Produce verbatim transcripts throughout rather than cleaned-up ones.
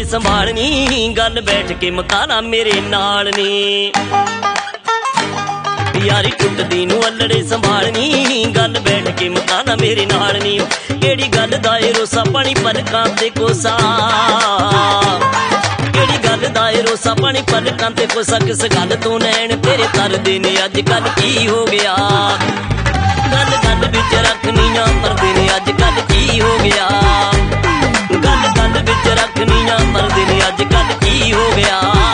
संभालनी गल बैठ के मकाना मेरे नाल नी यारी टुटदी नू अल्लड़े संभालनी गल बैठ के मकाना मेरे नाल नी केड़ी गल दा ए रोसा पानी पलकां ते कोसा केड़ी गल दा ए रोसा पानी पलकां ते कोसा किस गल तो नैन तेरे तरदे ने अज कल की हो गया गल गल विच रखनियां परदे ने अज कल की हो गया गल गल विच रखनियां परदे ने अज कल की हो गया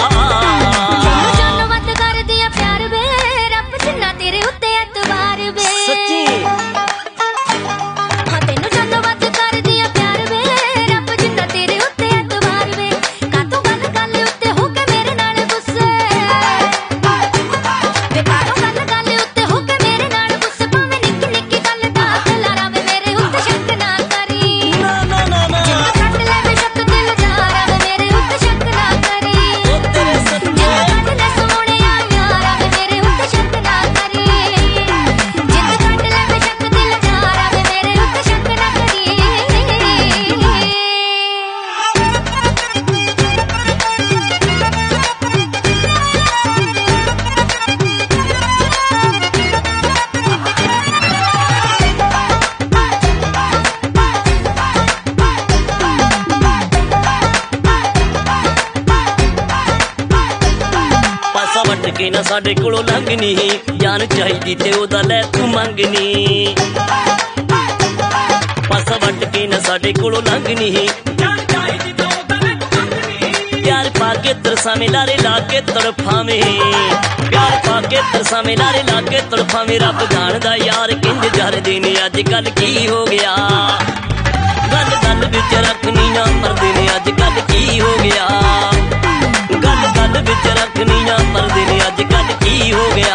वट के ना साडे कोलों लंघनी जान चाहिदी ते ओदा लै तू मंगनी पासा वट के ना साडे कोलों लंघनी जान चाहिदी ते ओदा लै तू मंगनी प्यार पाके तरसावे लारे लाके तड़फावे प्यार पाके तरसावे लारे लाके तड़फावे रब जाणदा यार किंज जरदे ने अज कल की हो गया गल गल विच रखनियां परदे ने अज कल की हो गया गल गल विच रखनियां परदे ने अज कल की हो गया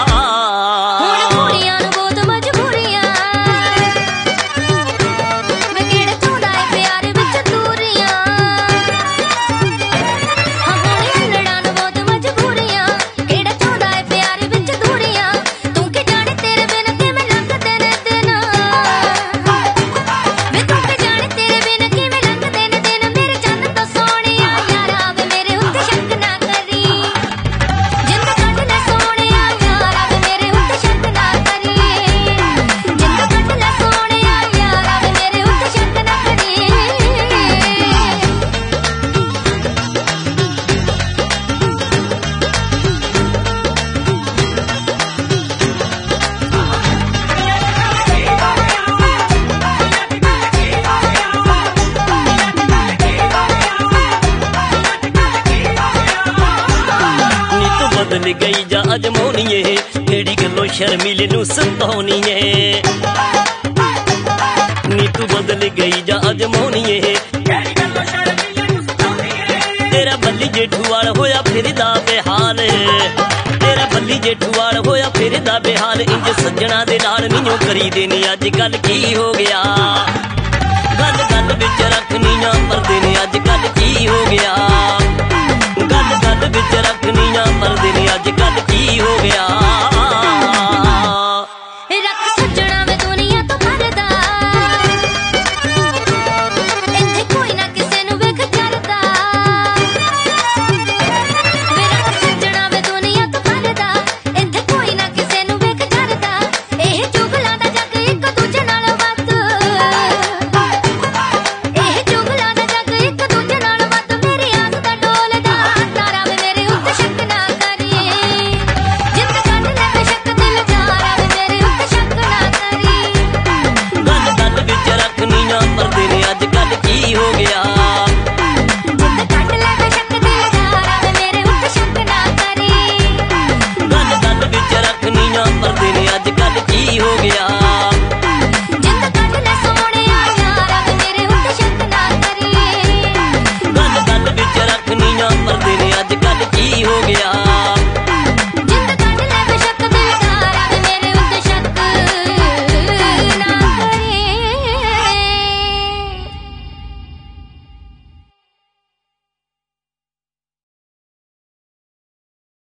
बदल गई जा अजमोनीए केड़ी गल्लों शर्मिले नू सताउनीए नी तू बदल गई जा अजमोनीए केड़ी गल्लों शर्मिले नू सताउनीए तेरा बल्ली जेठूवाल होया फिरदा बेहाल तेरा बल्ली जेठूवाल होया फिरदा बेहाल इंज सज्जणा दे नाल नीओ करी देनी अज कल की हो गया गल गल विच रखनियां परदे ने अज कल की हो गया गल गल विच रखनियां परदे ने अज कल की हो गया।